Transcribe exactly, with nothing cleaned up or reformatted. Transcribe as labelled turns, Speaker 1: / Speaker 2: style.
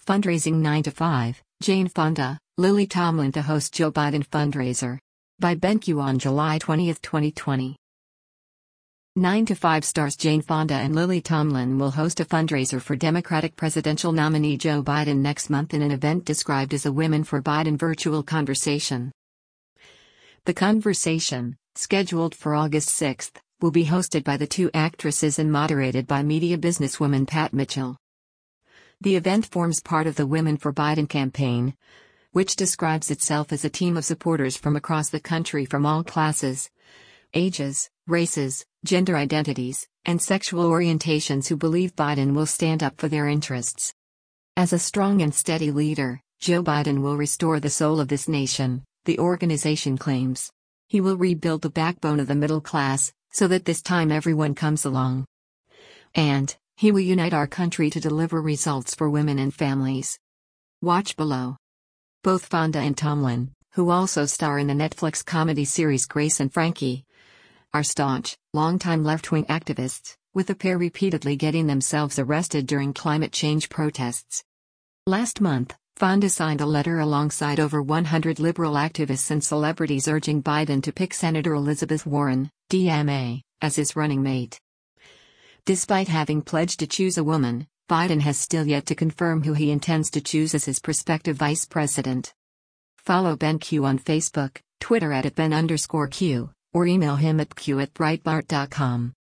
Speaker 1: Fundraising nine to five, Jane Fonda, Lily Tomlin to host Joe Biden fundraiser. By BenQ on July twentieth, twenty twenty. nine to five stars Jane Fonda and Lily Tomlin will host a fundraiser for Democratic presidential nominee Joe Biden next month in an event described as a Women for Biden virtual conversation. The conversation, scheduled for August sixth, will be hosted by the two actresses and moderated by media businesswoman Pat Mitchell. The event forms part of the Women for Biden campaign, which describes itself as a team of supporters from across the country from all classes, ages, races, gender identities, and sexual orientations who believe Biden will stand up for their interests. As a strong and steady leader, Joe Biden will restore the soul of this nation, the organization claims. He will rebuild the backbone of the middle class, so that this time everyone comes along. And he will unite our country to deliver results for women and families. Watch below. Both Fonda and Tomlin, who also star in the Netflix comedy series Grace and Frankie, are staunch, longtime left-wing activists, with the pair repeatedly getting themselves arrested during climate change protests. Last month, Fonda signed a letter alongside over one hundred liberal activists and celebrities urging Biden to pick Senator Elizabeth Warren, D M A, as his running mate. Despite having pledged to choose a woman, Biden has still yet to confirm who he intends to choose as his prospective vice president. Follow BenQ on Facebook, Twitter at Ben underscore Q, or email him at q at breitbart dot com.